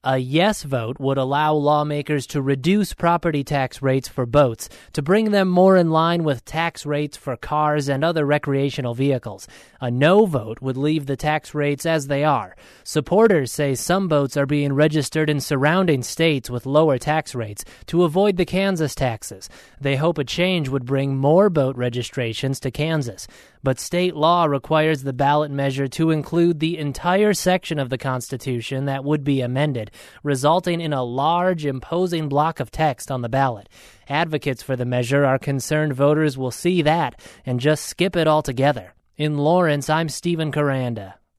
A yes vote would allow lawmakers to reduce property tax rates for boats to bring them more in line with tax rates for cars and other recreational vehicles. A no vote would leave the tax rates as they are. Supporters say some boats are being registered in surrounding states with lower tax rates to avoid the Kansas taxes. They hope a change would bring more boat registrations to Kansas. But state law requires the ballot measure to include the entire section of the Constitution that would be amended, resulting in a large, imposing block of text on the ballot. Advocates for the measure are concerned voters will see that and just skip it altogether. In Lawrence, I'm Stephen Caranda.